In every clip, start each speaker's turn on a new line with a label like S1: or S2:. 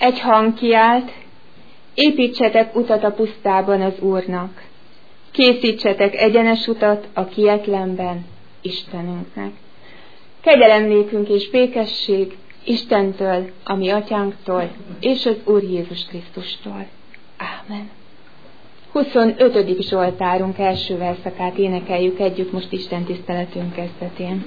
S1: Egy hang kiált: építsetek utat a pusztában az Úrnak, készítsetek egyenes utat a kietlenben Istenünknek. Kegyelem nékünk és békesség Istentől, a mi atyánktól, és az Úr Jézus Krisztustól. Ámen. 25. Zsoltárunk első verszakát énekeljük együtt most Isten tiszteletünk kezdetén.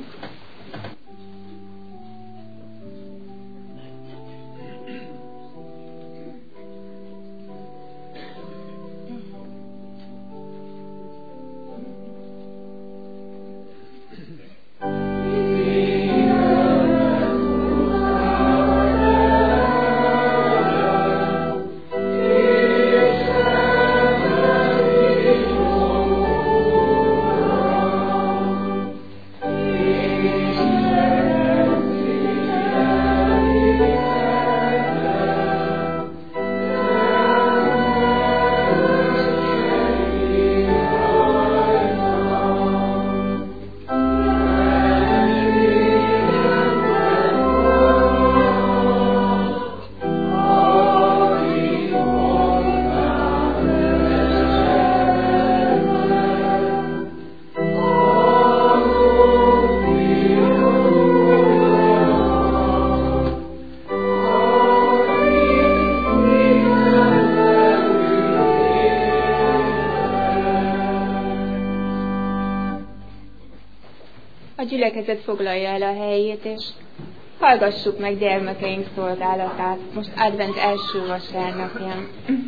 S1: A gyülekezet foglalja el a helyét, és hallgassuk meg gyermekeink szolgálatát most advent első vasárnapján.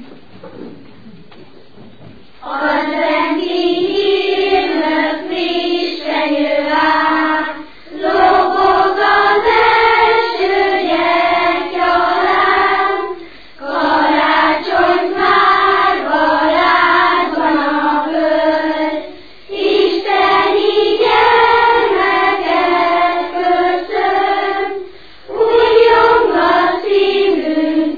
S2: Adventi hírnök frissen jön át, lobog az első gyerekgyalán, karácsony várva rád van a föld, isteni gyermeket köszön, újjong a szívünk,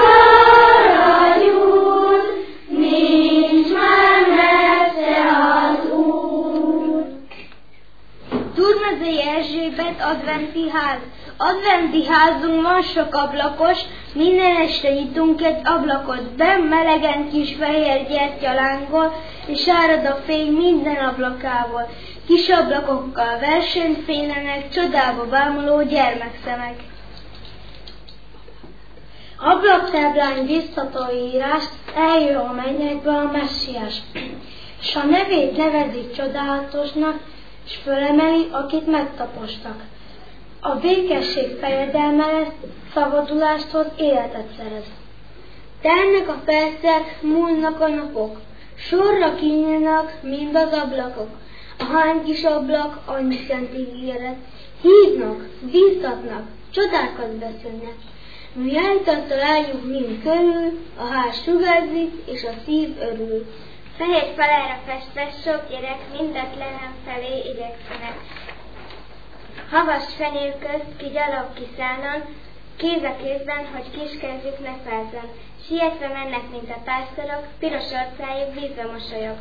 S2: garanyúr, nincs már messze az Úr.
S3: Túrmezei Erzsébet adventi ház. Adventi házunkban sok ablakos, minden este nyitunk egy ablakot, benn melegen kis fehér gyertyalángol, és árad a fény minden ablakából. Kis ablakokkal versenyt fénylenek, csodába bámuló gyermekszemek. Ablaktáblán biztató írás, eljön a mennyekbe a Messiás, és a nevét nevezi csodálatosnak, és fölemeli, akit megtapostak. A békesség fejedelme lesz, szabadulást hoz, életet szerez. Telnek a percek, múlnak a napok, sorra kinyílnak mind az ablakok. Ahány kis ablak, annyi szent ígéret. Hívnak, bíztatnak, csodákat beszélnek. Mi eljutott találjuk mind körül, a ház sugárzik, és a szív örül.
S4: Fehér falára festve sok gyerek mindetlenem felé igyekszenek. Havas fenyő közt ki gyalog kiszállon, kéz a kézben, hogy kis kezük ne fázzon. Sietve mennek, mint a pásztorok, piros arcájuk vízbe mosolyog.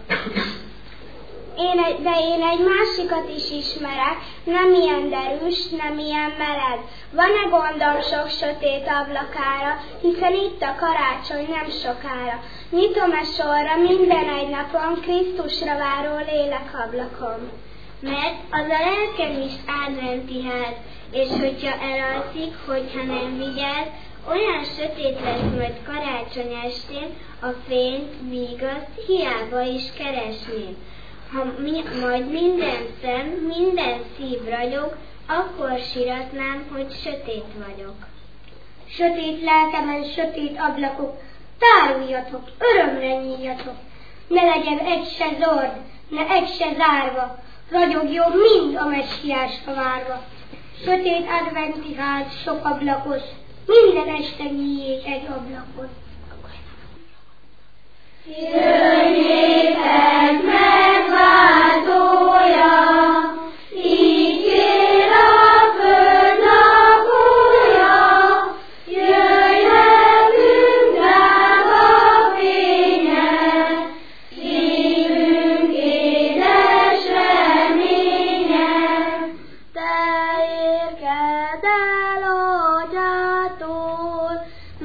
S4: De én egy másikat is ismerek, nem ilyen derűs, nem ilyen meleg. Van-e gondom sok sötét ablakára, hiszen itt a karácsony nem sokára. Nyitom-e sorra minden egy napon, Krisztusra váró lélekablakom. Mert az a lelkem is adventi ház, és hogyha elalszik, hogyha nem vigyáz, olyan sötét lesz majd karácsony estén, a fényt, vígaszt hiába is keresném. Ha majd minden szem, minden szív ragyog, akkor siratnám, hogy sötét vagyok.
S3: Sötét lelkemen, sötét ablakok, táruljatok, örömre nyíljatok. Ne legyen egy se zord, ne egy se zárva, ragyogjon mind a Messiásra várva. Sötét adventi ház, sok ablakos, minden este nyíljék egy ablakot.
S2: Jöjjétek megváltója, így kér a föld lakója, jöjj nekünk drága fénye, szívünk édes reménye.
S3: Te érked el atyától,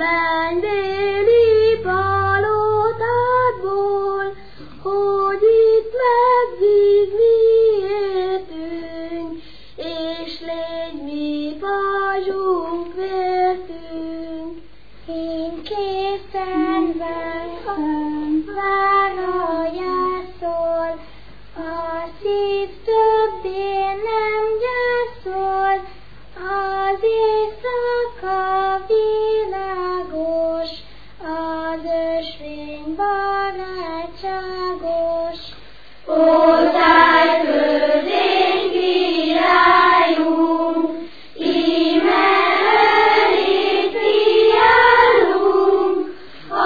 S2: Hazsunk vértünk, én készen várom, várna gyászol, a szív többé nem gyászol, az éjszaka világos, az ösvény barátságos. Ó, szállj közénk, királyunk, íme eléd kiállunk, a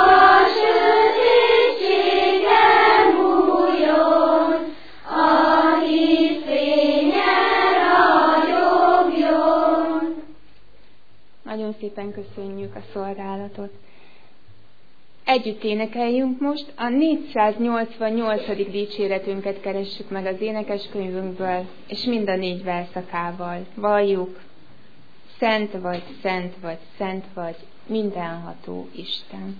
S2: sötétségen múljon, a hit fényen ragyogjon.
S1: Nagyon szépen köszönjük a szolgálatot. Együtt énekeljünk most, a 488. dicséretünket keressük meg az énekeskönyvünkből, és mind a 4 verszakával. Valljuk, szent vagy, szent vagy, szent vagy, mindenható Isten.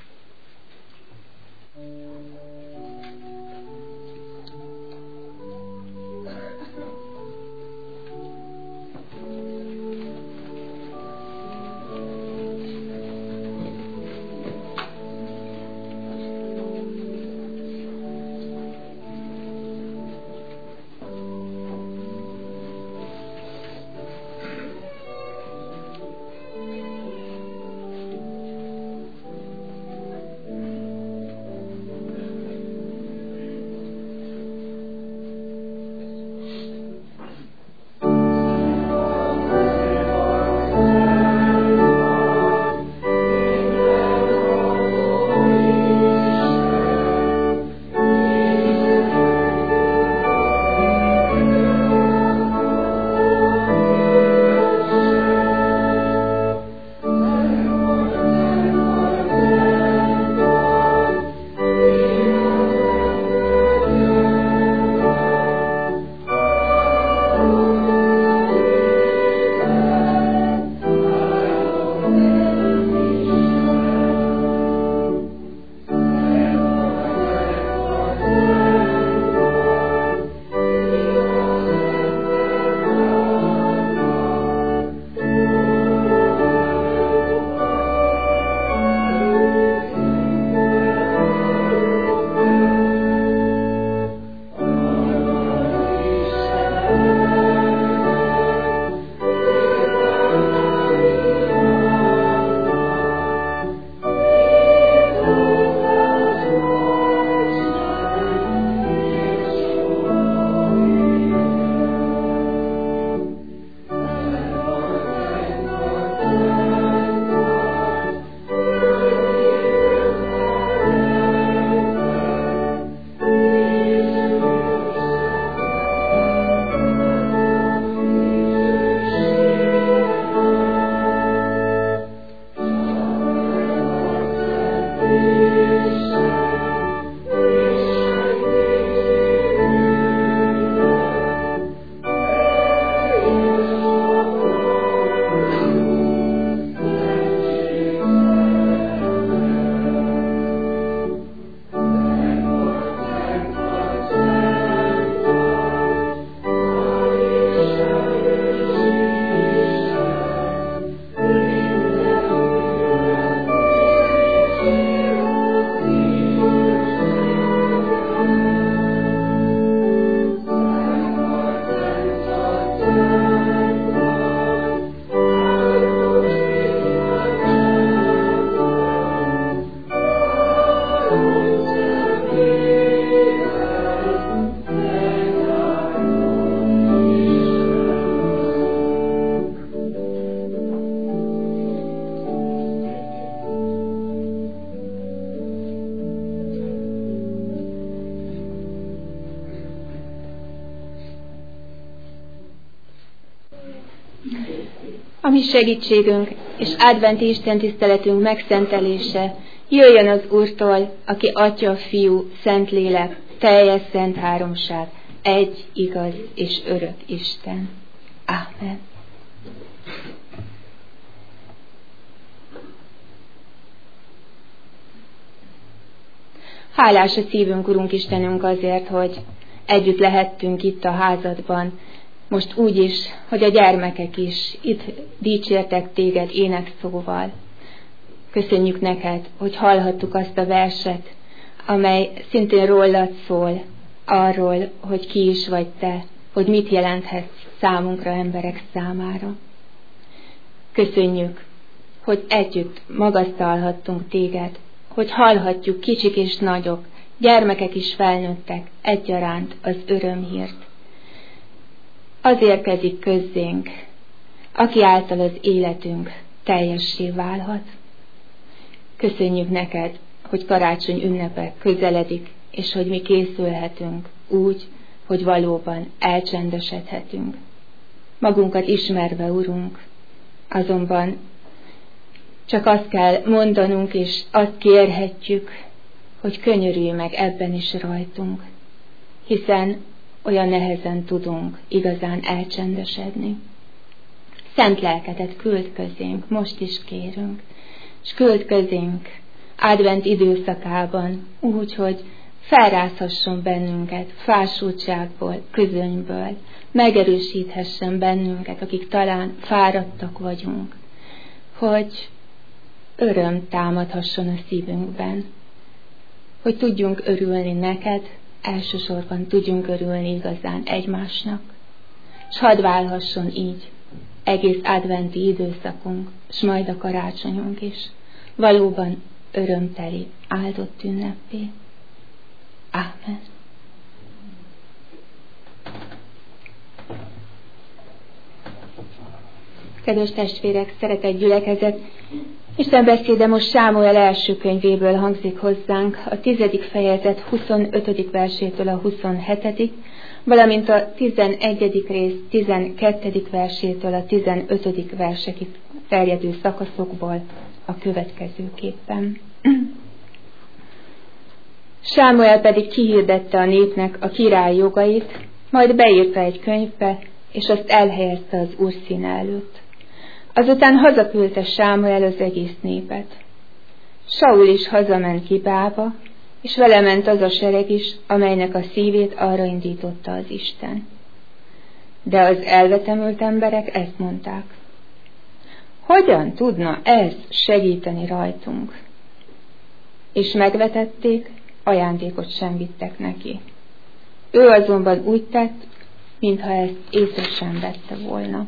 S1: A mi segítségünk és adventi istentiszteletünk megszentelése jöjjön az Úrtól, aki Atya, Fiú, Szentlélek, teljes szent háromság, egy, igaz és örök Isten. Ámen. Hálás a szívünk, Urunk Istenünk, azért, hogy együtt lehettünk itt a házadban, most úgy is, hogy a gyermekek is itt dicsértek téged énekszóval. Köszönjük neked, hogy hallhattuk azt a verset, amely szintén rólad szól, arról, hogy ki is vagy te, hogy mit jelenthetsz számunkra, emberek számára. Köszönjük, hogy együtt magasztalhattunk téged, hogy hallhatjuk kicsik és nagyok, gyermekek is felnőttek egyaránt az örömhírt. Az érkezik közzénk, aki által az életünk teljessé válhat. Köszönjük neked, hogy karácsony ünnepe közeledik, és hogy mi készülhetünk úgy, hogy valóban elcsendesedhetünk. Magunkat ismerve, Urunk, azonban csak azt kell mondanunk, és azt kérhetjük, hogy könyörülj meg ebben is rajtunk, hiszen olyan nehezen tudunk igazán elcsendesedni. Szent lelkedet küld közénk, most is kérünk, és küld közénk advent időszakában úgy, hogy felrázhasson bennünket fásultságból, közönyből, megerősíthessen bennünket, akik talán fáradtak vagyunk, hogy öröm támadhasson a szívünkben, hogy tudjunk örülni neked, elsősorban tudjunk örülni igazán egymásnak, s hadd válhasson így egész adventi időszakunk, s majd a karácsonyunk is, valóban örömteli, áldott ünnepé. Ámen. Kedves testvérek, szeretett gyülekezet, Isten beszéde most Sámuel első könyvéből hangzik hozzánk, a 10. fejezet 25. versétől a 27., valamint a 11. rész 12. versétől a 15. versekig terjedő szakaszokból a következőképpen. Sámuel pedig kihirdette a népnek a király jogait, majd beírta egy könyvbe, és azt elhelyezte az Úr színe előtt. Azután hazaküldte Sámuel az egész népet. Saul is hazament Gibába, és vele ment az a sereg is, amelynek a szívét arra indította az Isten. De az elvetemült emberek ezt mondták: hogyan tudna ez segíteni rajtunk? És megvetették, ajándékot sem vittek neki. Ő azonban úgy tett, mintha ezt észre sem vette volna.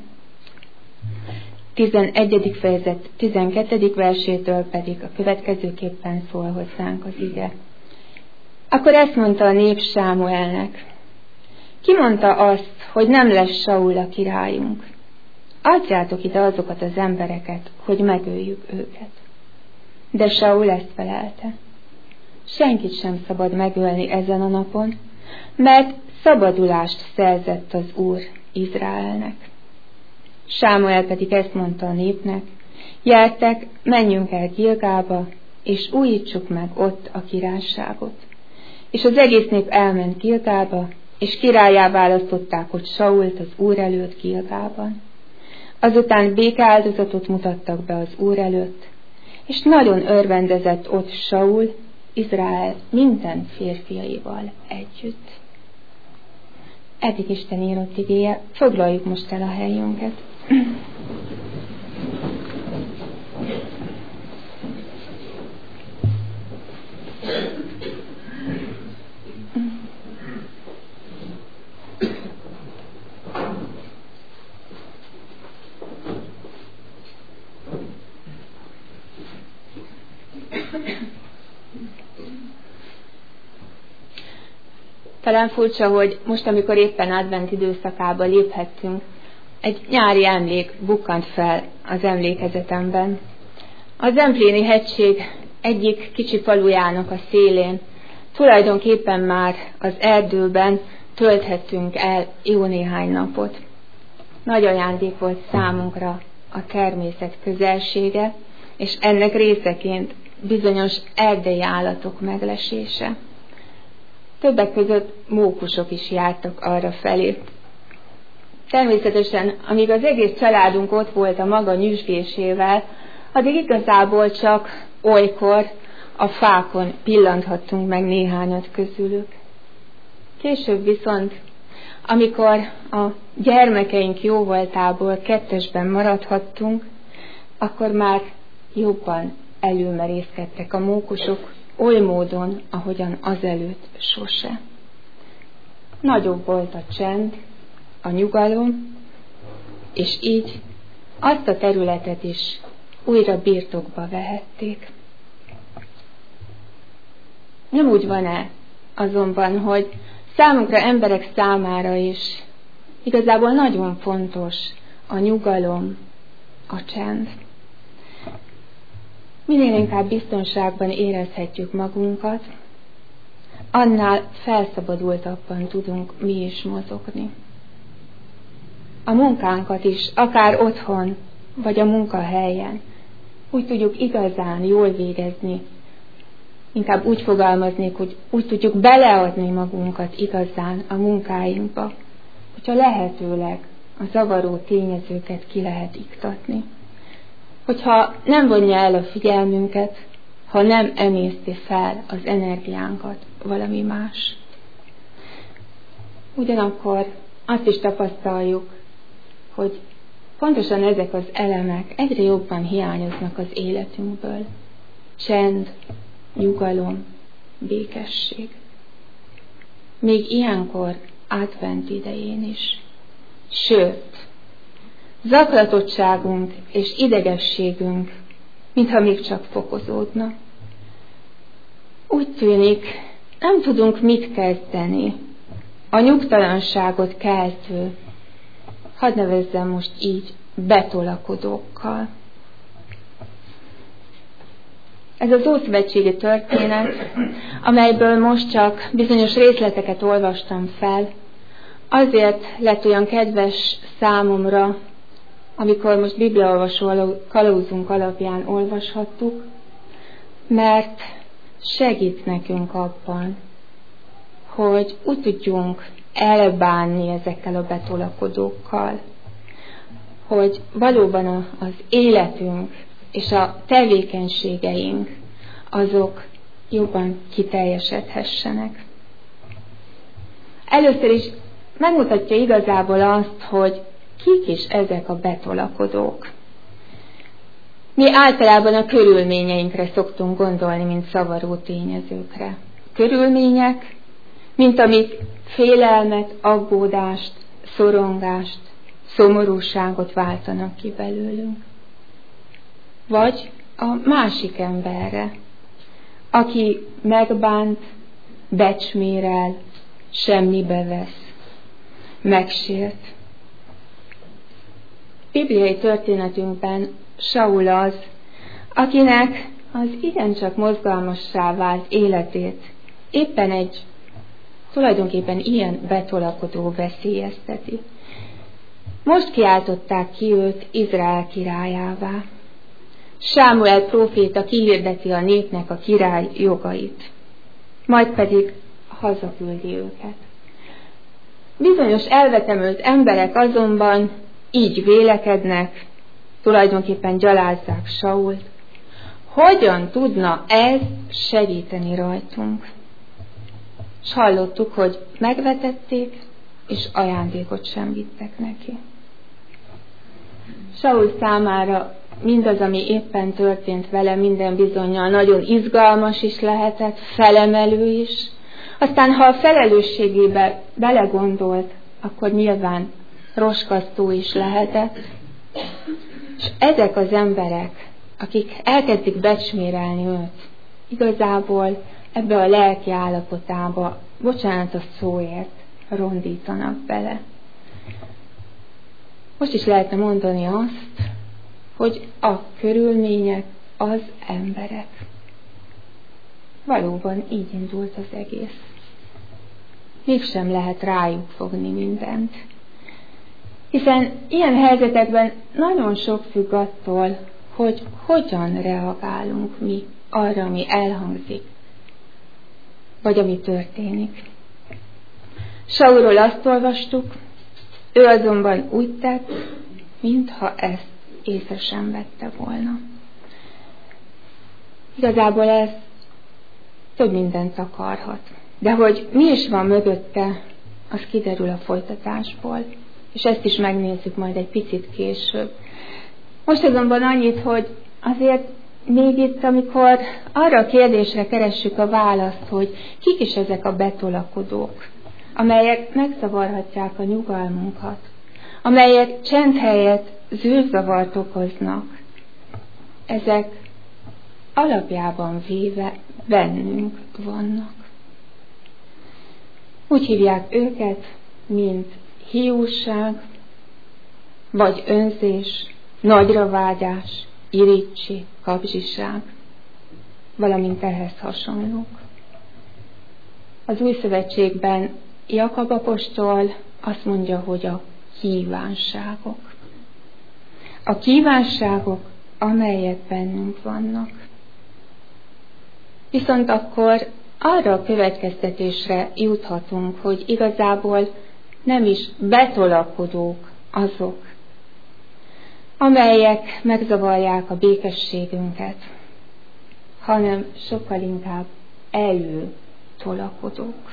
S1: 11. fejezet 12. versétől pedig a következőképpen szól hozzánk az ige. Akkor ezt mondta a nép Sámuelnek: ki mondta azt, hogy nem lesz Saul a királyunk? Adjátok ide azokat az embereket, hogy megöljük őket. De Saul ezt felelte: senkit sem szabad megölni ezen a napon, mert szabadulást szerzett az Úr Izraelnek. Sámuel pedig ezt mondta a népnek: gyertek, menjünk el Gilgába, és újítsuk meg ott a királyságot. És az egész nép elment Gilgába, és királlyá választották ott Sault az Úr előtt Gilgában. Azután békeáldozatot mutattak be az Úr előtt, és nagyon örvendezett ott Saul, Izrael minden férfiaival együtt. Eddig Isten írott igéje, foglaljuk most el a helyünket. Talán furcsa, hogy most, amikor éppen advent időszakába léphettünk, egy nyári emlék bukkant fel az emlékezetemben. A Zempléni hegység egyik kicsi falujának a szélén, tulajdonképpen már az erdőben tölthettünk el jó néhány napot. Nagy ajándék volt számunkra a természet közelsége, és ennek részeként bizonyos erdei állatok meglesése. Többek között mókusok is jártak arra felé. Természetesen, amíg az egész családunk ott volt a maga nyüzsgésével, addig igazából csak olykor a fákon pillanthattunk meg néhányat közülük. Később viszont, amikor a gyermekeink jóvoltából kettesben maradhattunk, akkor már jobban előmerészkedtek a mókusok, oly módon, ahogyan azelőtt sose. Nagyobb volt a csend, a nyugalom, és így azt a területet is újra birtokba vehették. Nem úgy van-e azonban, hogy számunkra, emberek számára is igazából nagyon fontos a nyugalom, a csend. Minél inkább biztonságban érezhetjük magunkat, annál felszabadultabban tudunk mi is mozogni. A munkánkat is, akár otthon, vagy a munkahelyen, úgy tudjuk igazán jól végezni, inkább úgy fogalmaznék, hogy úgy tudjuk beleadni magunkat igazán a munkáinkba, hogyha lehetőleg a zavaró tényezőket ki lehet iktatni. Hogyha nem vonja el a figyelmünket, ha nem emészti fel az energiánkat valami más. Ugyanakkor azt is tapasztaljuk, hogy pontosan ezek az elemek egyre jobban hiányoznak az életünkből. Csend, nyugalom, békesség. Még ilyenkor advent idején is. Sőt, zaklatottságunk és idegességünk, mintha még csak fokozódna. Úgy tűnik, nem tudunk mit kezdeni a nyugtalanságot keltő, hadd nevezzem most így, betolakodókkal. Ez az ószövetségi történet, amelyből most csak bizonyos részleteket olvastam fel, azért lett olyan kedves számomra, amikor most bibliaolvasó kalauzunk alapján olvashattuk, mert segít nekünk abban, hogy úgy tudjunk elbánni ezekkel a betolakodókkal, hogy valóban az életünk és a tevékenységeink azok jobban kiteljesedhessenek. Először is megmutatja igazából azt, hogy kik is ezek a betolakodók. Mi általában a körülményeinkre szoktunk gondolni, mint zavaró tényezőkre. Körülmények, mint amik félelmet, aggódást, szorongást, szomorúságot váltanak ki belőlünk. Vagy a másik emberre, aki megbánt, becsmérel, semmibe vesz, megsért. Bibliai történetünkben Saul az, akinek az igencsak mozgalmassá vált életét éppen egy tulajdonképpen ilyen betolakodó veszélyezteti. Most kiáltották ki őt Izrael királyává. Sámuel próféta kihirdeti a népnek a király jogait, majd pedig hazaküldi őket. Bizonyos elvetemült emberek azonban így vélekednek, tulajdonképpen gyalázzák Sault. Hogyan tudna ez segíteni rajtunk? És hallottuk, hogy megvetették, és ajándékot sem vittek neki. Saul számára mindaz, ami éppen történt vele, minden bizonnyal nagyon izgalmas is lehetett, felemelő is. Aztán, ha a felelősségébe belegondolt, akkor nyilván roskasztó is lehetett. És ezek az emberek, akik elkezdik becsmérelni őt, igazából ebbe a lelki állapotába, bocsánat a szóért, rondítanak bele. Most is lehetne mondani azt, hogy a körülmények az emberek. Valóban így indult az egész. Mégsem lehet rájuk fogni mindent. Hiszen ilyen helyzetekben nagyon sok függ attól, hogy hogyan reagálunk mi arra, ami elhangzik, vagy ami történik. Saulról azt olvastuk, ő azonban úgy tett, mintha ezt észre sem vette volna. Igazából ez több mindent akarhat. De hogy mi is van mögötte, az kiderül a folytatásból, és ezt is megnézzük majd egy picit később. Most azonban annyit, hogy azért még itt, amikor arra a kérdésre keressük a választ, hogy kik is ezek a betolakodók, amelyek megzavarhatják a nyugalmunkat, amelyek csend helyett zűrzavart okoznak, ezek alapjában véve bennünk vannak. Úgy hívják őket, mint hiúság, vagy önzés, nagyravágyás, irigység, kapzsiság, valamint ehhez hasonlók. Az Új Szövetségben Jakab apostol azt mondja, hogy a kívánságok. A kívánságok, amelyek bennünk vannak. Viszont akkor arra a következtetésre juthatunk, hogy igazából nem is betolakodók azok, amelyek megzavarják a békességünket, hanem sokkal inkább előtolakodók.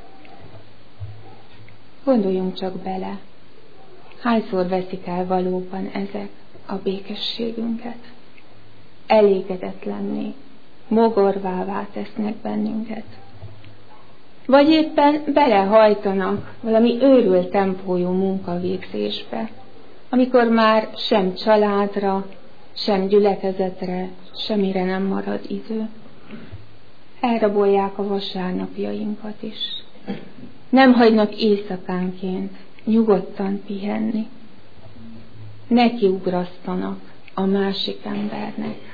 S1: Gondoljunk csak bele, hányszor veszik el valóban ezek a békességünket, elégedetlenné, mogorvává tesznek bennünket. Vagy éppen belehajtanak valami őrült tempójú munkavégzésbe, amikor már sem családra, sem gyülekezetre, semmire nem marad idő. Elrabolják a vasárnapjainkat is. Nem hagynak éjszakánként nyugodtan pihenni. Nekiugrasztanak a másik embernek.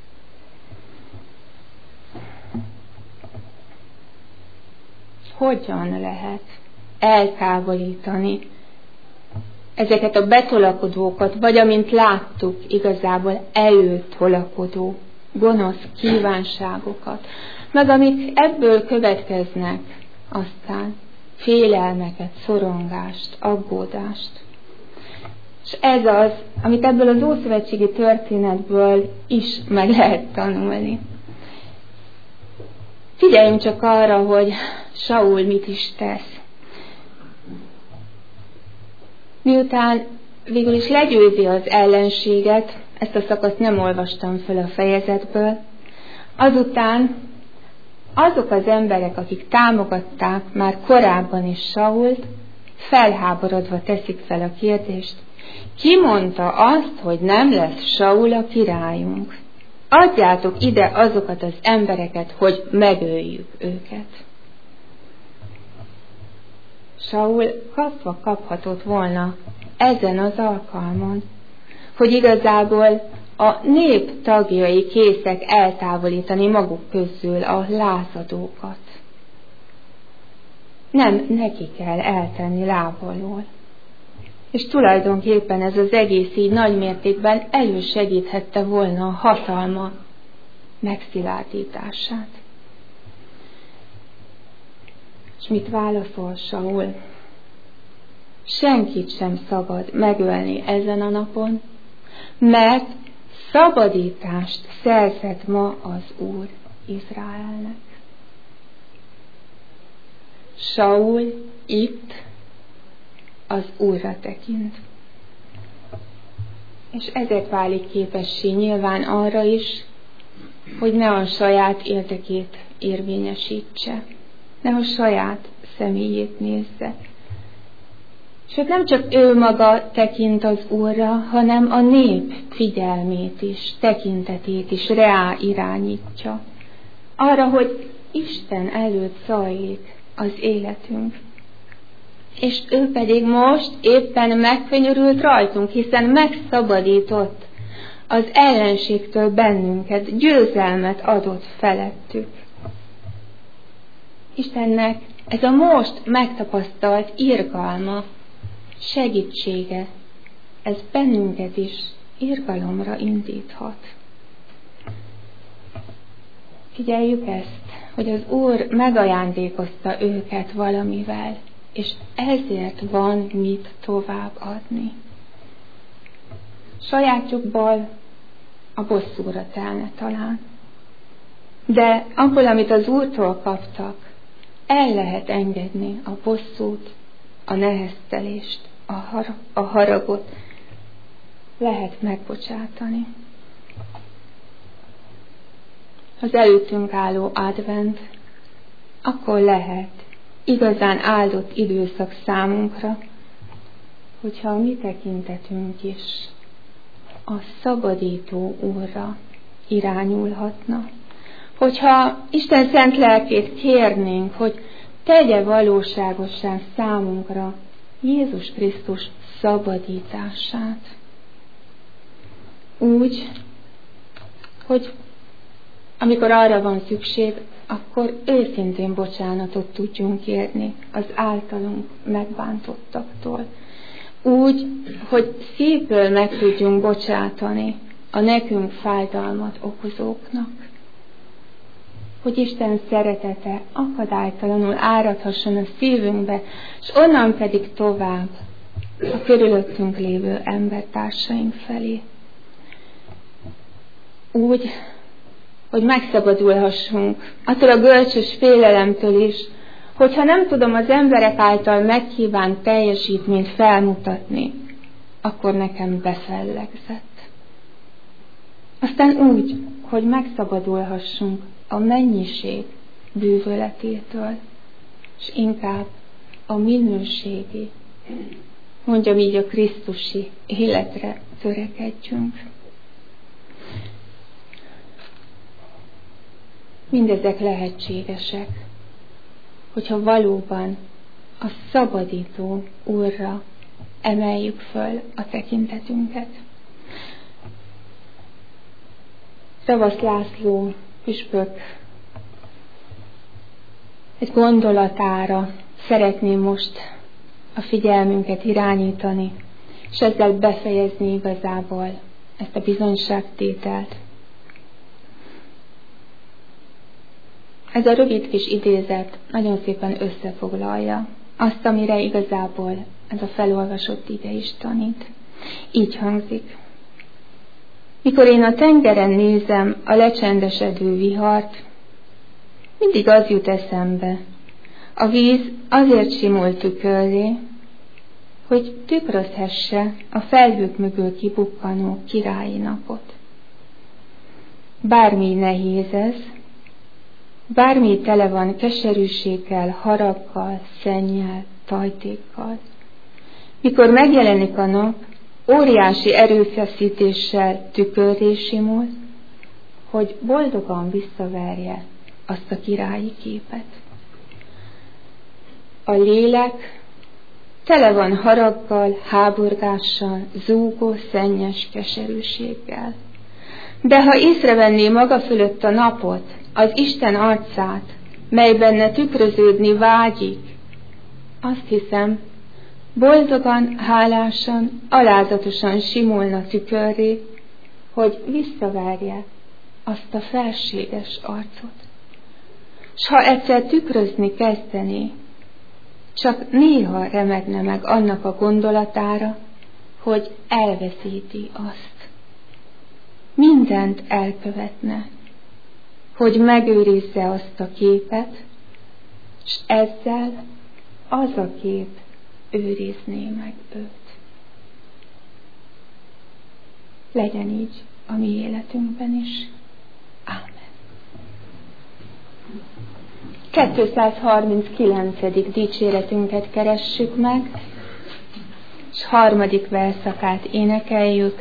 S1: Hogyan lehet eltávolítani ezeket a betolakodókat, vagy amint láttuk, igazából előtolakodó, gonosz kívánságokat, meg amik ebből következnek, aztán félelmeket, szorongást, aggódást. És ez az, amit ebből az ószövetségi történetből is meg lehet tanulni. Figyeljünk csak arra, hogy Saul mit is tesz. Miután végül is legyőzi az ellenséget, ezt a szakaszt nem olvastam föl a fejezetből, azután azok az emberek, akik támogatták már korábban is Sault, felháborodva teszik fel a kérdést, ki mondta azt, hogy nem lesz Saul a királyunk? Adjátok ide azokat az embereket, hogy megöljük őket. Saul kaphatott volna ezen az alkalmon, hogy igazából a nép tagjai készek eltávolítani maguk közül a lázadókat. Nem neki kell eltenni lábalól. És tulajdonképpen ez az egész így nagy mértékben elősegíthette volna a hatalma megszilárdítását. És mit válaszol Saul? Senkit sem szabad megölni ezen a napon, mert szabadítást szerzett ma az Úr Izraelnek. Saul itt az Úrra tekint. És ezért válik képessé nyilván arra is, hogy ne a saját érdekét érvényesítse, ne a saját személyét nézze. Sőt, nem csak ő maga tekint az Úrra, hanem a nép figyelmét is, tekintetét is reá irányítja. Arra, hogy Isten előtt zajlik az életünk. És ő pedig most éppen megkönyörült rajtunk, hiszen megszabadított az ellenségtől bennünket, győzelmet adott felettük. Istennek ez a most megtapasztalt irgalma, segítsége, ez bennünket is irgalomra indíthat. Figyeljük ezt, hogy az Úr megajándékozta őket valamivel, és ezért van mit tovább adni. Sajátjukból a bosszúra telne talán. De abból, amit az Úrtól kaptak, el lehet engedni a bosszút a neheztelést, a haragot lehet megbocsátani. Az előttünk álló advent akkor lehet igazán áldott időszak számunkra, hogyha a mi tekintetünk is a szabadító Úrra irányulhatna. Hogyha Isten szent lelkét kérnénk, hogy tegye valóságossá számunkra Jézus Krisztus szabadítását. Úgy, hogy amikor arra van szükség, akkor őszintén bocsánatot tudjunk kérni az általunk megbántottaktól. Úgy, hogy szívből meg tudjunk bocsátani a nekünk fájdalmat okozóknak. Hogy Isten szeretete akadálytalanul áradhasson a szívünkbe, és onnan pedig tovább a körülöttünk lévő embertársaink felé. Úgy, hogy megszabadulhassunk attól a görcsös félelemtől is, hogyha nem tudom az emberek által megkívánt teljesítményt felmutatni, akkor nekem befellegzett. Aztán úgy, hogy megszabadulhassunk a mennyiség bűvöletétől, és inkább a minőségi, mondjam így, a krisztusi életre törekedjünk. Mindezek lehetségesek, hogyha valóban a szabadító Úrra emeljük föl a tekintetünket. Szavasz László püspök egy gondolatára szeretném most a figyelmünket irányítani, és ezzel befejezni igazából ezt a bizonyságtételt. Ez a rövid kis idézet nagyon szépen összefoglalja azt, amire igazából ez a felolvasott ige is tanít. Így hangzik. Mikor én a tengeren nézem a lecsendesedő vihart, mindig az jut eszembe. A víz azért simul tükörré, hogy tükrözhesse a felhők mögül kibukkanó királyi napot. Bármi nehéz ez, bármi tele van keserűséggel, haraggal, szennyel, tajtékkal. Mikor megjelenik a nap, óriási erőfeszítéssel tükörré simul, hogy boldogan visszaverje azt a királyi képet. A lélek tele van haraggal, háborgással, zúgó, szennyes keserűséggel. De ha észrevenné maga fölött a napot, az Isten arcát, mely benne tükröződni vágyik, azt hiszem, boldogan, hálásan, alázatosan simulna tükörré, hogy visszaverje azt a felséges arcot. S ha egyszer tükrözni kezdené, csak néha remegne meg annak a gondolatára, hogy elveszíti azt. Mindent elkövetne, hogy megőrizze azt a képet, s ezzel az a kép őrizné meg őt. Legyen így a mi életünkben is. Ámen. 239. dicséretünket keressük meg, és 3. verszakát énekeljük.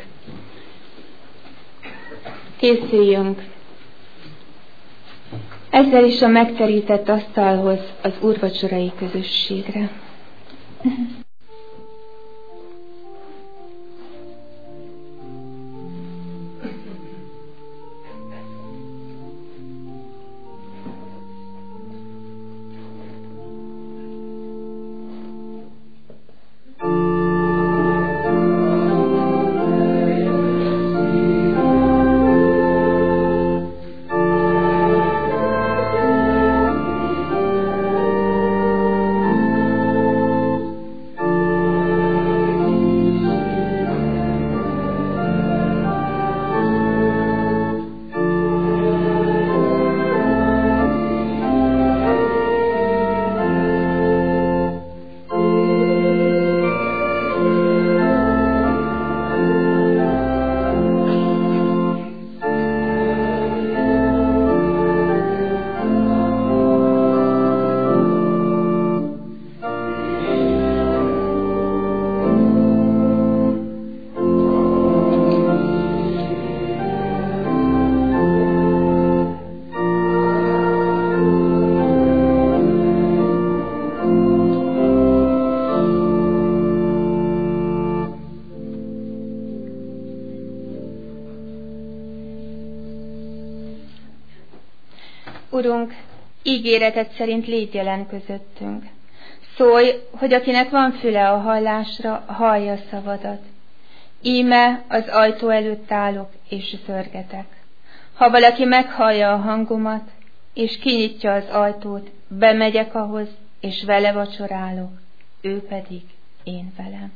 S1: Készüljünk ezzel is a megterített asztalhoz, az úrvacsorai közösségre. Urunk, ígéreted szerint légy jelen közöttünk. Szólj, hogy akinek van füle a hallásra, hallja szavadat. Íme az ajtó előtt állok és zörgetek. Ha valaki meghallja a hangomat, és kinyitja az ajtót, bemegyek ahhoz, és vele vacsorálok, ő pedig én velem.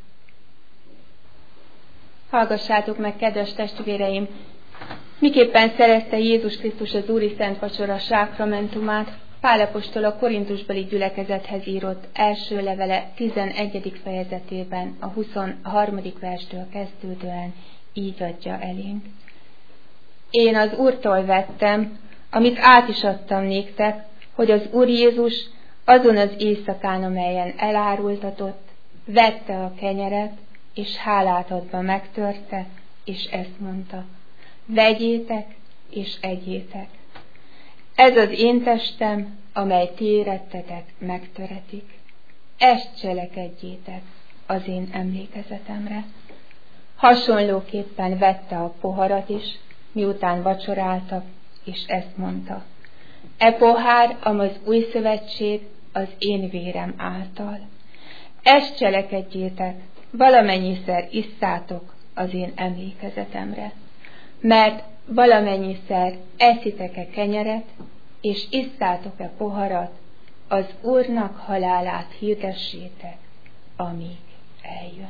S1: Hallgassátok meg, kedves testvéreim, miképpen szerezte Jézus Krisztus az Úri Szent Vacsora sákramentumát. Pál apostol a korintusbeli gyülekezethez írott első levele 11. fejezetében, a 23. verstől kezdődően így adja elénk. Én az Úrtól vettem, amit át is adtam néktek, hogy az Úr Jézus azon az éjszakán, amelyen elárultatott, vette a kenyeret, és hálát adva megtörte, és ezt mondta: vegyétek, és egyétek. Ez az én testem, amely ti érettetek, megtöretik. Ezt cselekedjétek az én emlékezetemre. Hasonlóképpen vette a poharat is, miután vacsoráltak, és ezt mondta: e pohár, amaz új szövetség, az én vérem által. Ezt cselekedjétek, valamennyiszer isszátok az én emlékezetemre. Mert valamennyiszer eszitek-e kenyeret, és isszátok-e poharat, az Úrnak halálát hirdessétek, amíg eljön.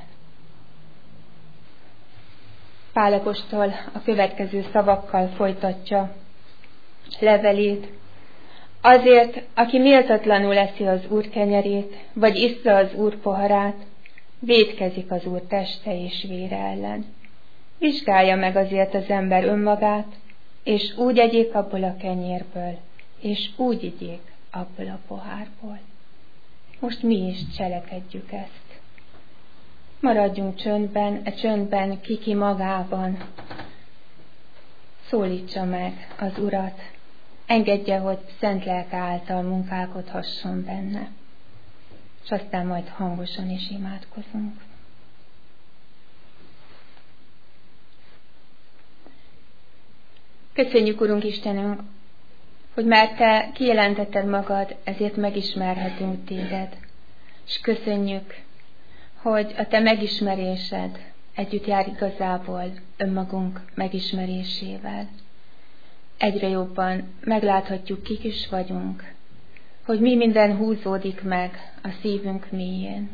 S1: Pál apostol a következő szavakkal folytatja levelét. Azért, aki méltatlanul eszi az Úr kenyerét, vagy issza az Úr poharát, vétkezik az Úr teste és vére ellen. Vizsgálja meg azért az ember önmagát, és úgy egyék abból a kenyérből, és úgy igyék abból a pohárból. Most mi is cselekedjük ezt. Maradjunk csöndben, ki magában. Szólítsa meg az Urat, engedje, hogy szent lelke által munkálkodhasson benne, és aztán majd hangosan is imádkozunk. Köszönjük, Urunk Istenünk, hogy már Te kijelentetted magad, ezért megismerhetünk Téged. És köszönjük, hogy a Te megismerésed együtt jár igazából önmagunk megismerésével. Egyre jobban megláthatjuk, kik is vagyunk, hogy mi minden húzódik meg a szívünk mélyén.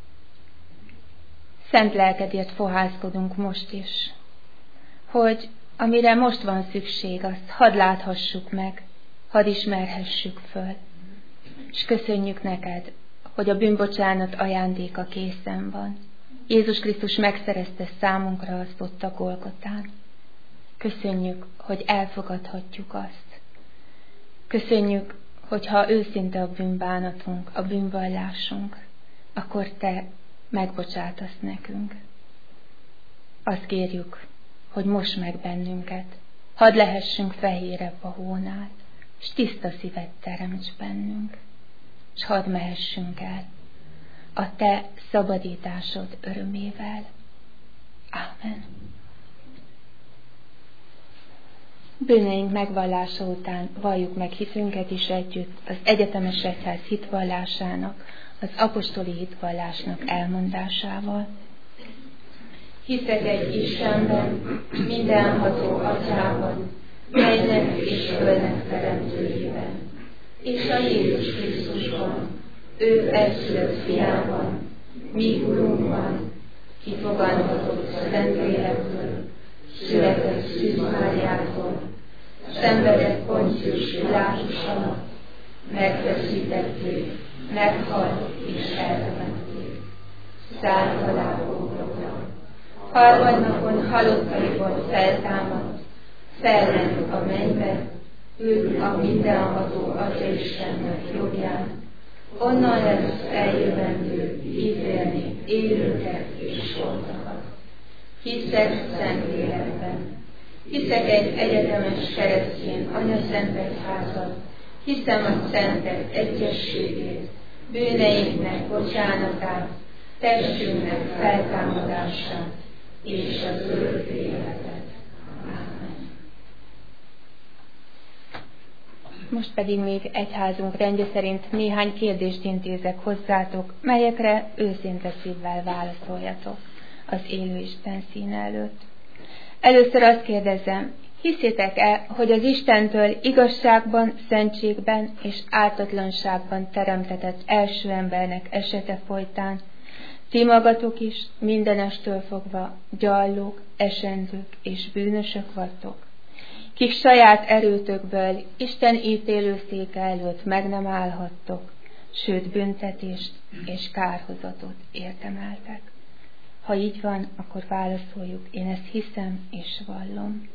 S1: Szent lelkedért fohászkodunk most is, hogy amire most van szükség, azt hadd láthassuk meg, hadd ismerhessük föl. És köszönjük neked, hogy a bűnbocsánat ajándéka készen van. Jézus Krisztus megszerezte számunkra azt ott a Golgotán. Köszönjük, hogy elfogadhatjuk azt. Köszönjük, hogyha őszinte a bűnbánatunk, a bűnvallásunk, akkor Te megbocsátasz nekünk. Azt kérjük, hogy moss meg bennünket, hadd lehessünk fehérebb a hónál, és tiszta szívet teremts bennünk, és hadd mehessünk el a Te szabadításod örömével. Ámen. Bűneink megvallása után valljuk meg hitünket is együtt az egyetemes egyház hitvallásának, az apostoli hitvallásnak elmondásával. Hiszek egy Istenben, mindenható Atyában, mennek és földnek teremtőjében, és a Jézus Krisztusban, ő egyszülött fiában, mi Urunkban, ki fogantatott a Szentlélektől, született Szűz Máriától, szenvedett Poncius Pilátus alatt, megfeszítették, meghalt és eltemették, szállt alá Golgotán. Harmadnapon halottaiból feltámadt, felment a mennybe, ült a mindenható Atya Istennek jobbján, onnan lesz eljövendő ítélni élőket és holtakat. Hiszek Szentlélekben, hiszek egy egyetemes keresztény Anyaszent Egyházat, hiszem a szentek egyességét, bűneinknek bocsánatát, testünknek feltámadását és az örök életet. Ámen. Most pedig még egyházunk rendje szerint néhány kérdést intézek hozzátok, melyekre őszinte szívvel válaszoljatok az élő Isten színe előtt. Először azt kérdezem, hiszitek-e, hogy az Istentől igazságban, szentségben és ártatlanságban teremtetett első embernek esete folytán ti magatok is mindenestől fogva gyarlók, esendők és bűnösök vagytok, kik saját erőtökből Isten ítélőszéke előtt meg nem állhattok, sőt büntetést és kárhozatot érdemeltek. Ha így van, akkor válaszoljuk, én ezt hiszem és vallom.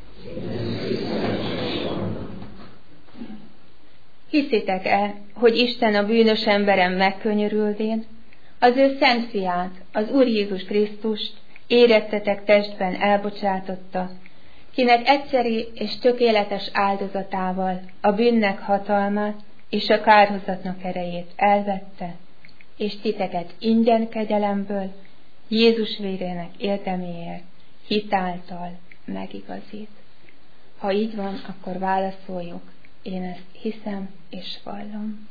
S1: Hiszitek-e, hogy Isten a bűnös emberen megkönyörülvén az ő szent fiát, az Úr Jézus Krisztust érettetek testben elbocsátotta, kinek egyszeri és tökéletes áldozatával a bűnnek hatalmát és a kárhozatnak erejét elvette, és titeket ingyen kegyelemből Jézus vérének érdeméért hitáltal megigazít. Ha így van, akkor válaszoljuk, én ezt hiszem és vallom.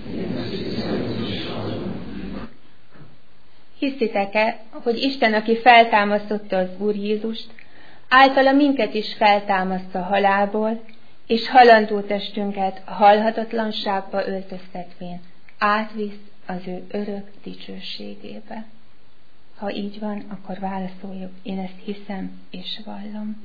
S1: Hiszitek-e, hogy Isten, aki feltámasztotta az Úr Jézust, általa minket is feltámaszta halálból, és halandó testünket halhatatlanságba öltöztetvén átvisz az ő örök dicsőségébe? Ha így van, akkor válaszoljuk, én ezt hiszem és vallom.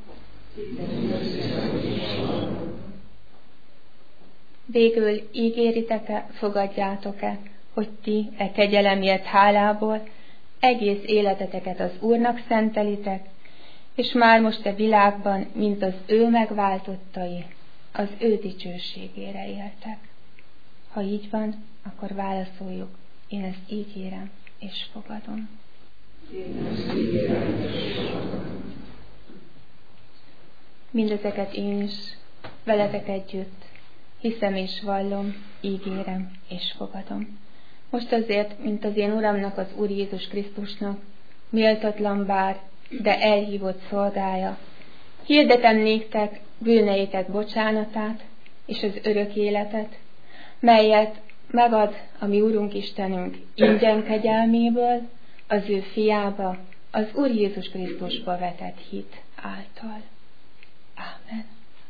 S1: Végül ígéritek-e, fogadjátok-e, hogy ti kegyelemért hálából egész életeteket az Úrnak szentelitek, és már most a világban, mint az ő megváltottai, az ő dicsőségére éltek. Ha így van, akkor válaszoljuk, én ezt ígérem és fogadom. Mindezeket én is veletek együtt hiszem és vallom, ígérem és fogadom. Most azért, mint az én Uramnak, az Úr Jézus Krisztusnak, méltatlan bár, de elhívott szolgája, hirdetem néktek bűneitek bocsánatát és az örök életet, melyet megad a mi Úrunk Istenünk ingyen kegyelméből, az ő fiába, az Úr Jézus Krisztusba vetett hit által. Ámen.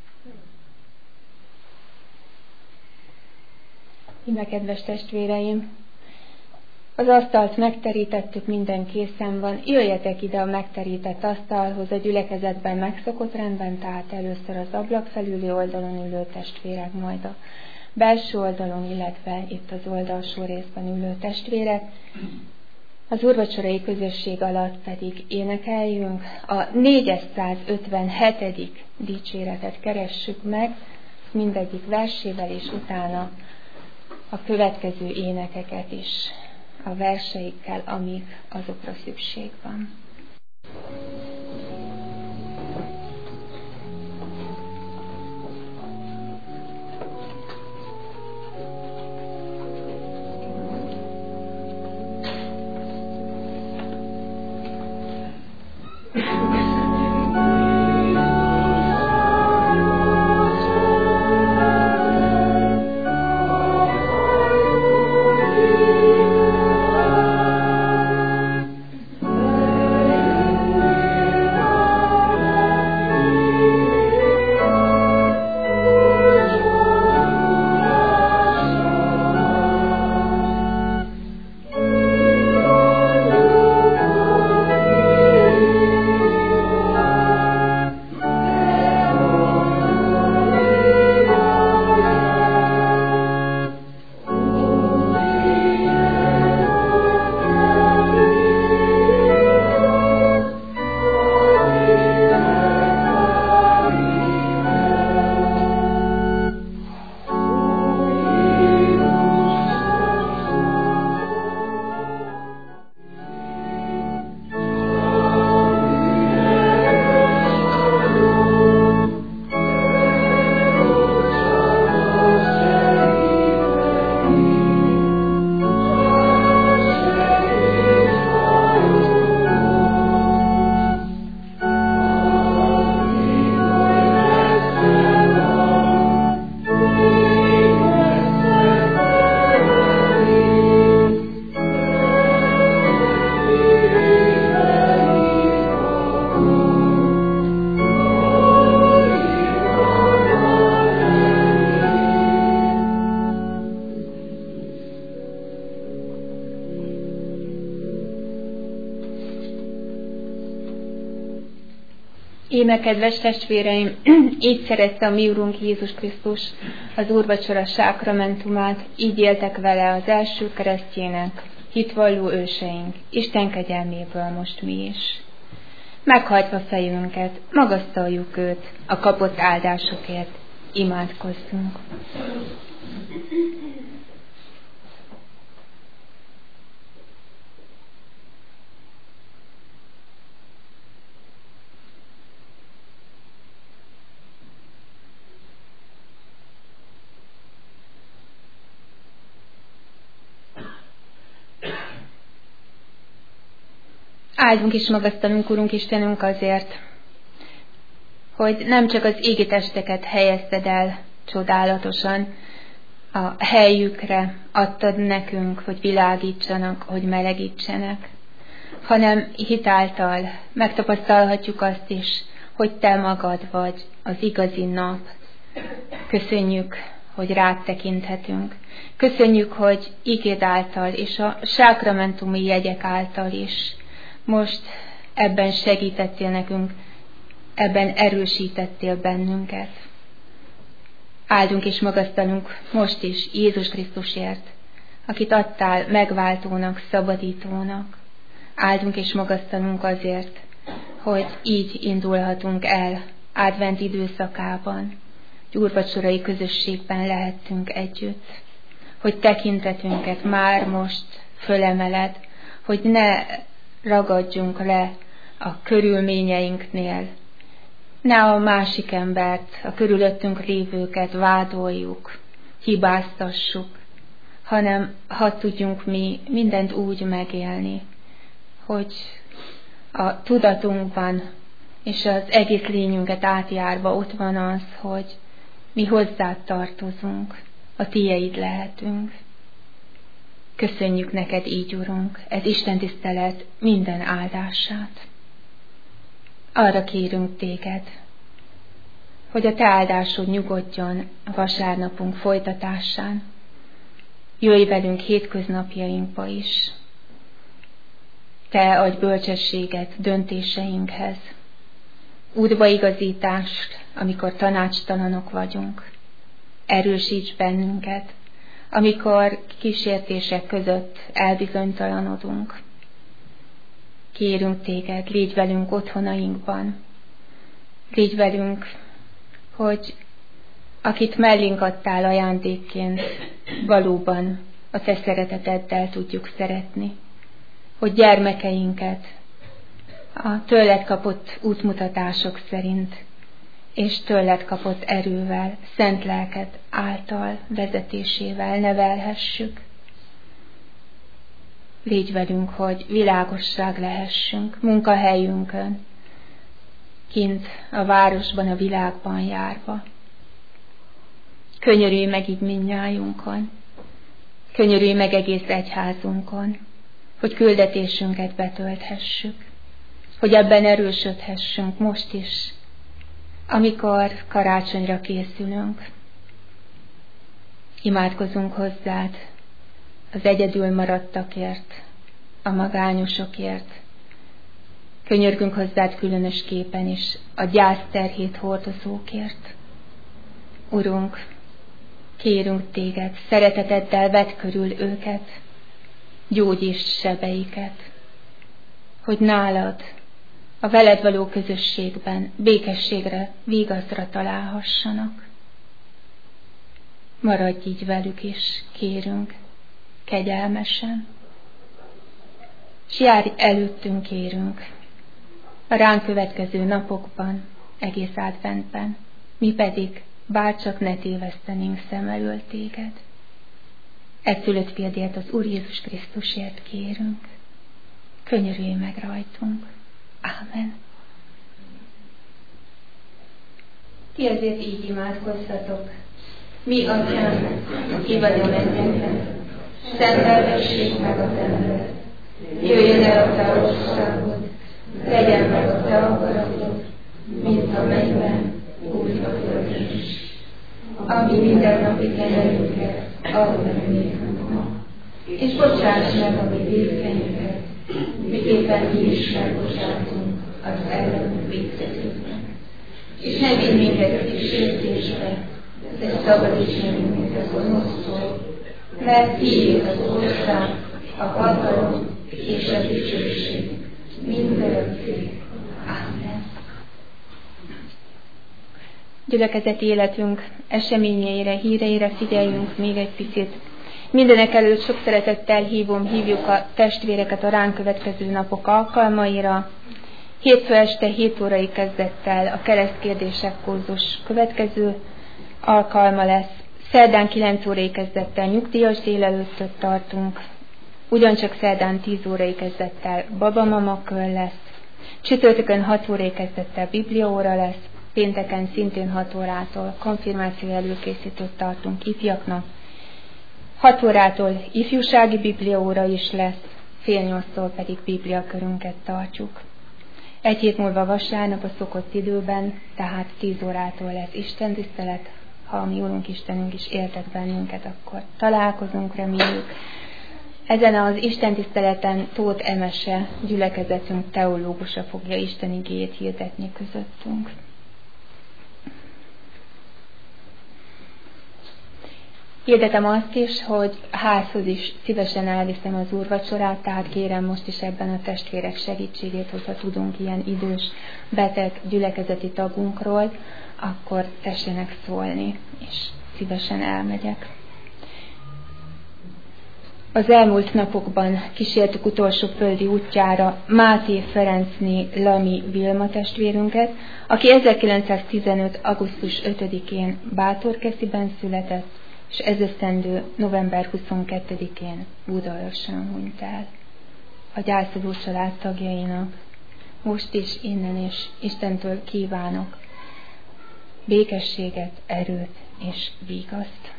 S1: Íme, kedves testvéreim, az asztalt megterítettük, minden készen van. Jöjjetek ide a megterített asztalhoz a gyülekezetben megszokott rendben, tehát először az ablak felüli oldalon ülő testvérek, majd a belső oldalon, illetve itt az oldalsó részben ülő testvérek. Az úrvacsorai közösség alatt pedig énekeljünk, a 457. dicséretet keressük meg, mindegyik versével, és utána a következő énekeket is a verseikkel, amíg azokra szükség van.
S2: Amen.
S1: Íme, kedves testvéreim, így szerezte a mi Urunk Jézus Krisztus az úrvacsora sákramentumát, így éltek vele az első keresztjének, hitvalló őseink, Isten kegyelméből most mi is. Meghajtva fejünket, magasztaljuk őt a kapott áldásokért, imádkozzunk. Áldunk és magasztalunk, Urunk Istenünk, azért, hogy nem csak az égi testeket helyezted el csodálatosan, a helyükre adtad nekünk, hogy világítsanak, hogy melegítsenek, hanem hitáltal megtapasztalhatjuk azt is, hogy Te magad vagy az igazi nap. Köszönjük, hogy rád tekinthetünk. Köszönjük, hogy igéd által és a sákramentumi jegyek által is most ebben segítettél nekünk, ebben erősítettél bennünket. Áldunk és magasztalunk most is Jézus Krisztusért, akit adtál megváltónak, szabadítónak. Áldunk és magasztalunk azért, hogy így indulhatunk el advent időszakában, úrvacsorai közösségben lehettünk együtt, hogy tekintetünket már most fölemeled, hogy ne ragadjunk le a körülményeinknél, ne a másik embert, a körülöttünk lévőket vádoljuk, hibáztassuk, hanem hadd tudjunk mi mindent úgy megélni, hogy a tudatunkban és az egész lényünket átjárva ott van az, hogy mi hozzád tartozunk, a tiéd lehetünk. Köszönjük neked így, Urunk, ez Isten tisztelet minden áldását. Arra kérünk téged, hogy a te áldásod nyugodjon a vasárnapunk folytatásán. Jöjj velünk hétköznapjainkba is. Te adj bölcsességet döntéseinkhez, útbaigazítást, amikor tanácstalanok vagyunk. Erősíts bennünket, amikor kísértések között elbizonytalanodunk. Kérünk téged, légy velünk otthonainkban, légy velünk, hogy akit mellénk adtál ajándékként, valóban a te szereteteddel tudjuk szeretni, hogy gyermekeinket a tőled kapott útmutatások szerint és tőled kapott erővel, szent lelked által vezetésével nevelhessük. Légy velünk, hogy világosság lehessünk munkahelyünkön, kint a városban, a világban járva. Könyörülj meg így mindnyájunkon, könyörülj meg egész egyházunkon, hogy küldetésünket betölthessük, hogy ebben erősödhessünk most is, amikor karácsonyra készülünk. Imádkozunk hozzád az egyedül maradtakért, a magányosokért. Könyörgünk hozzád különösképpen is a gyászterhét hordozókért. Urunk, kérünk téged, szereteteddel vedd körül őket, gyógyítsd sebeiket, hogy nálad, a veled való közösségben békességre, vigaszra találhassanak. Maradj így velük is, kérünk, kegyelmesen. S járj előttünk, kérünk, a ránk következő napokban, egész adventben, mi pedig bárcsak ne tévesztenénk szem elől téged. Egyszülött fiadért, az Úr Jézus Krisztusért kérünk, könyörülj meg rajtunk. Ámen. Ti ezért így imádkozzatok. Mi Atyánk, ki vagy a mennyekben, szenteltessék meg a te neved. Jöjjön el a te országod, legyen meg a te akaratod, mint a mennyben, úgy a földön is. Ami mindennapi kenyerünket, add meg nékünk ma, és bocsáss meg a mi vétkeinket, miképpen mi is megbocsátunk az ellenünk vétkezőknek. és ne vigy minket a kísértésbe, de szabadíts minket a gonosztól, mert tiéd az ország, a hatalom és a dicsőség mindörökké. Amen. Gyülekezeti életünk eseményeire, híreire figyeljünk még egy picit. Mindenek előtt sok szeretettel hívjuk a testvéreket a ránk következő napok alkalmaira. Hétfő este 7 órai kezdettel a keresztkérdések kurzus következő alkalma lesz. Szerdán 9 órai kezdettel nyugdíjas délelőttöt tartunk. Ugyancsak szerdán 10 órai kezdettel babamama kör lesz. Csütörtökön 6 órai kezdettel bibliaóra lesz. Pénteken szintén 6 órától konfirmáció előkészítőt tartunk ifjaknak. 6 órától ifjúsági bibliaóra is lesz, fél 8-tól pedig bibliakörünket tartjuk. Egy hét múlva vasárnap a szokott időben, tehát 10 órától lesz istentisztelet. Ha a mi Úrunk Istenünk is éltet bennünket, akkor találkozunk, reméljük. Ezen az istentiszteleten Tóth Emese, gyülekezetünk teológusa fogja Isten igéjét hirdetni közöttünk. Hirdetem azt is, hogy házhoz is szívesen elviszem az úrvacsorát, tehát kérem most is ebben a testvérek segítségét, hogyha tudunk ilyen idős, beteg gyülekezeti tagunkról, akkor tessenek szólni, és szívesen elmegyek. Az elmúlt napokban kísértük utolsó földi útjára Máté Ferencné Lami Vilma testvérünket, aki 1915. augusztus 5-én Bátorkesziben született, és ezesztendő november 22-én Budaörsön hunyt el. A gyászoló család tagjainak most is innen és Istentől kívánok békességet, erőt és vigaszt.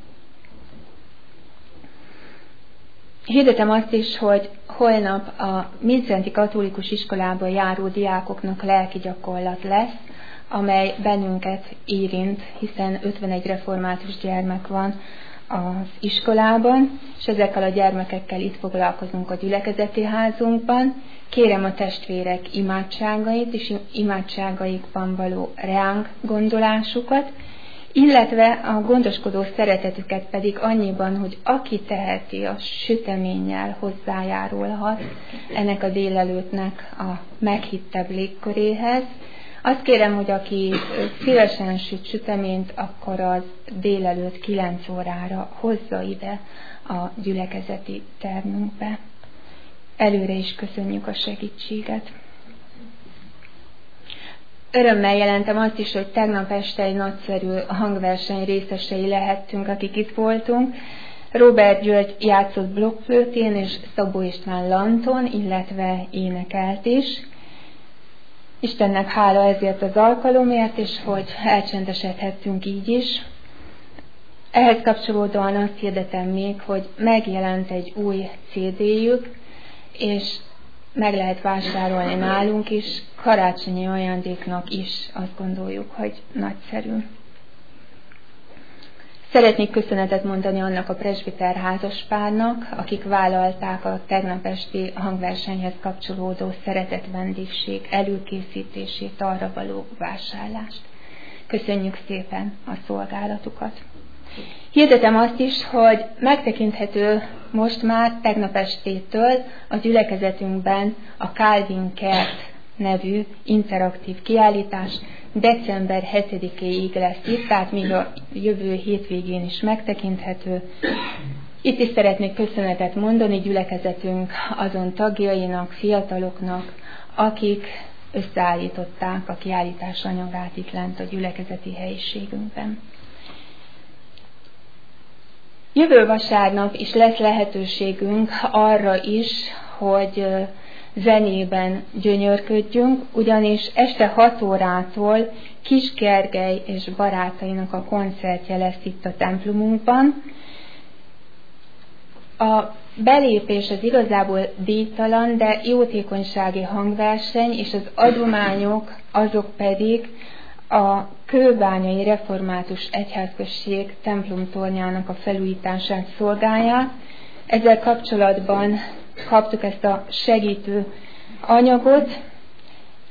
S1: Hirdetem azt is, hogy holnap a Minszenti Katolikus Iskolába járó diákoknak lelki gyakorlat lesz, amely bennünket érint, hiszen 51 református gyermek van az iskolában, és ezekkel a gyermekekkel itt foglalkozunk a gyülekezeti házunkban. Kérem a testvérek imádságait és imádságaikban való reánk gondolásukat, illetve a gondoskodó szeretetüket pedig annyiban, hogy aki teheti, a süteménnyel hozzájárulhat ennek a délelőttnek a meghittebb légköréhez. Azt kérem, hogy aki szívesen süt süteményt, akkor az délelőtt 9 órára hozza ide a gyülekezeti termünkbe. Előre is köszönjük a segítséget. Örömmel jelentem azt is, hogy tegnap este egy nagyszerű hangverseny részesei lehettünk, akik itt voltunk. Robert György játszott blokkflőtén, és Szabó István lanton, illetve énekelt is. Istennek hála ezért az alkalomért, és hogy elcsendesedhettünk így is. Ehhez kapcsolódóan azt hirdetem még, hogy megjelent egy új CD-jük, és meg lehet vásárolni nálunk is, karácsonyi ajándéknak is azt gondoljuk, hogy nagyszerű. Szeretnék köszönetet mondani annak a presbiter házaspárnak, akik vállalták a tegnap esti hangversenyhez kapcsolódó szeretett vendégség előkészítését, arra való vásárlást. Köszönjük szépen a szolgálatukat. Hirdetem azt is, hogy megtekinthető most már tegnap estétől a gyülekezetünkben a Calvin Kert nevű interaktív kiállítás. December 7-éig lesz itt, tehát még a jövő hétvégén is megtekinthető. Itt is szeretnék köszönetet mondani gyülekezetünk azon tagjainak, fiataloknak, akik összeállították a kiállítás anyagát itt lent a gyülekezeti helyiségünkben. Jövő vasárnap is lesz lehetőségünk arra is, hogy zenében gyönyörködjünk, ugyanis este 6 órától Kis Gergely és barátainak a koncertje lesz itt a templomunkban. A belépés az igazából díjtalan, de jótékonysági hangverseny, és az adományok azok pedig a Kőbányai Református Egyházközség templomtornyának a felújítását szolgálják. Ezzel kapcsolatban kaptuk ezt a segítő anyagot.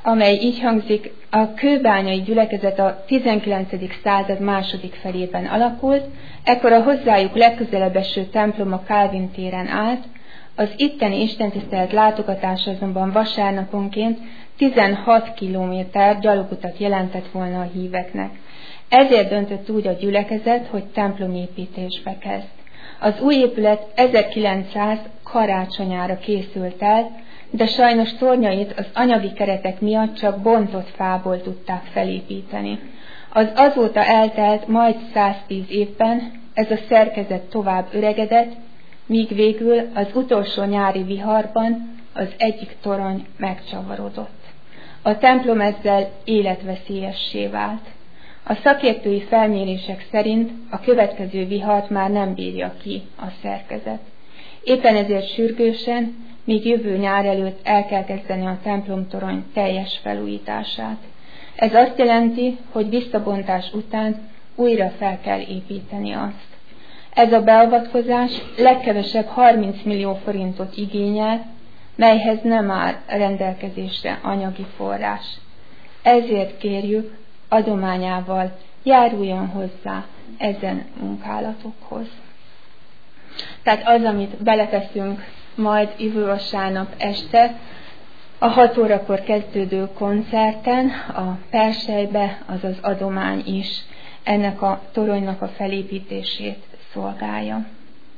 S1: amely így hangzik: a kőbányai gyülekezet a 19. század második felében alakult, ekkor a hozzájuk legközelebb eső templom a Kálvin téren állt, az itteni istentisztelet látogatása azonban vasárnaponként 16 kilométer gyalogutat jelentett volna a híveknek. Ezért döntött úgy a gyülekezet, hogy templomépítésbe kezd. Az új épület 1900 karácsonyára készült el, de sajnos tornyait az anyagi keretek miatt csak bontott fából tudták felépíteni. Az azóta eltelt majd 110 évben ez a szerkezet tovább öregedett, míg végül az utolsó nyári viharban az egyik torony megcsavarodott. A templom ezzel életveszélyessé vált. A szakértői felmérések szerint a következő vihart már nem bírja ki a szerkezet. Éppen ezért sürgősen, még jövő nyár előtt el kell kezdeni a templomtorony teljes felújítását. Ez azt jelenti, hogy visszabontás után újra fel kell építeni azt. Ez a beavatkozás legkevesebb 30 millió forintot igényel, melyhez nem áll rendelkezésre anyagi forrás. Ezért kérjük, adományával járuljon hozzá ezen munkálatokhoz. Tehát az, amit beleteszünk majd jövő vasárnap este, a 6 órakor kezdődő koncerten, a perselybe, az az adomány is ennek a toronynak a felépítését szolgálja.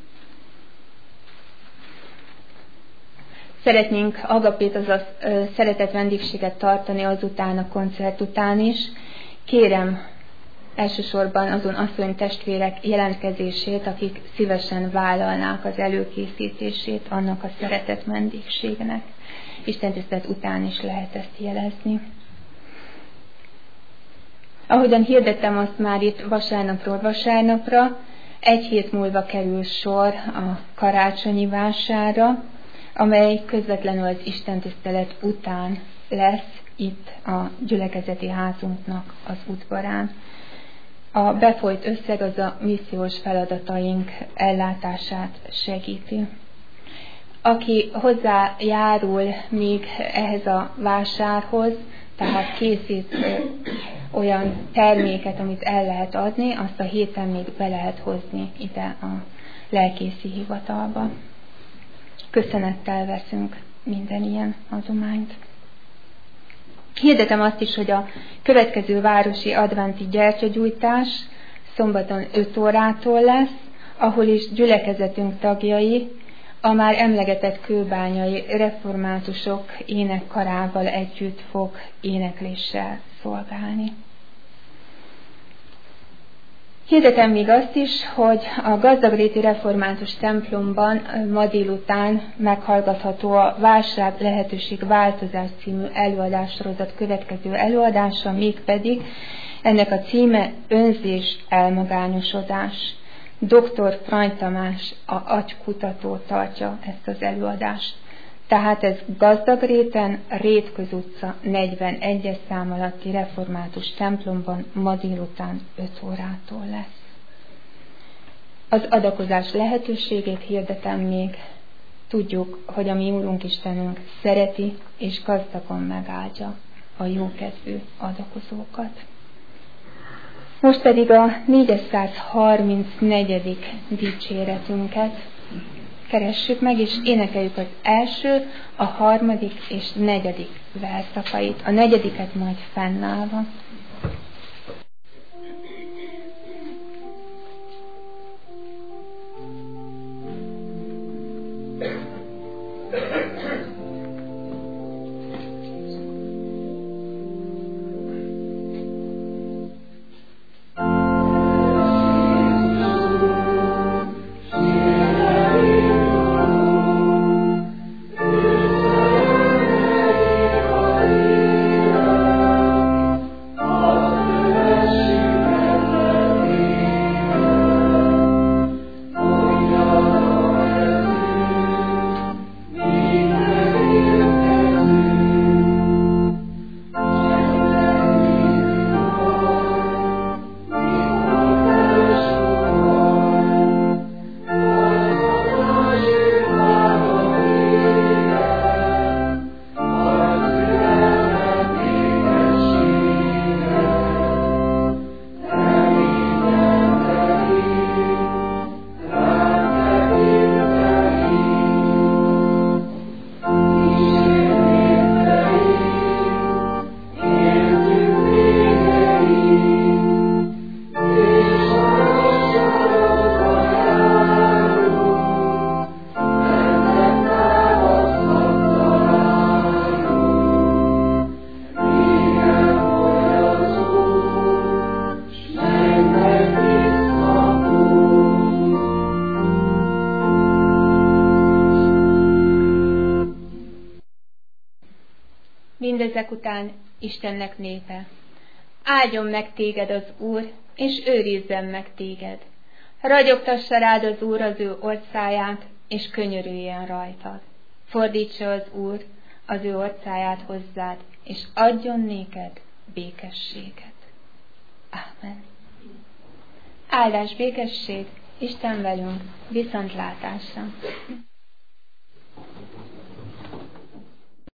S1: Szeretnénk agapét, azaz szeretett vendégséget tartani azután, a koncert után is. Kérem elsősorban azon asszony testvérek jelentkezését, akik szívesen vállalnák az előkészítését annak a szeretett vendégségnek. Istentisztelet után is lehet ezt jelezni. Ahogyan hirdettem azt már itt vasárnapról vasárnapra, 1 hét múlva kerül sor a karácsonyi vásárra, amely közvetlenül az istentisztelet után lesz itt a gyülekezeti házunknak az udvarán. A befolyt összeg az a missziós feladataink ellátását segíti. Aki hozzájárul még ehhez a vásárhoz, tehát készít olyan terméket, amit el lehet adni, azt a héten még be lehet hozni ide a lelkészi hivatalba. Köszönettel veszünk minden ilyen adományt. Hirdetem azt is, hogy a következő városi adventi gyertyagyújtás szombaton 5 órától lesz, ahol is gyülekezetünk tagjai a már emlegetett kőbányai reformátusok énekkarával együtt fog énekléssel szolgálni. Hirdetem még azt is, hogy a Gazdagréti Református templomban ma délután meghallgatható a Válság lehetőség változás című előadássorozat következő előadása, mégpedig ennek a címe Önzés, elmagányosodás. Dr. Frany Tamás, a agykutató tartja ezt az előadást. Tehát ez Gazdagréten, Rétköz utca 41-es szám alatti református templomban ma délután 5 órától lesz. Az adakozás lehetőségét hirdetem még. Tudjuk, hogy a mi Úrunk Istenünk szereti és gazdagon megáldja a jókedvű adakozókat. Most pedig a 434. dicséretünket keressük meg, és énekeljük az első, a 3. és 4. verszakait. A 4. majd fennállva.
S2: Oh
S1: Mindezek után Istennek népe: áldjon meg téged az Úr, és őrizzen meg téged. Ragyogtassa rád az Úr az ő orcáját, és könyörüljen rajtad. Fordítsa az Úr az ő orcáját hozzád, és adjon néked békességet. Ámen. Áldás, békesség, Isten velünk, viszontlátásra!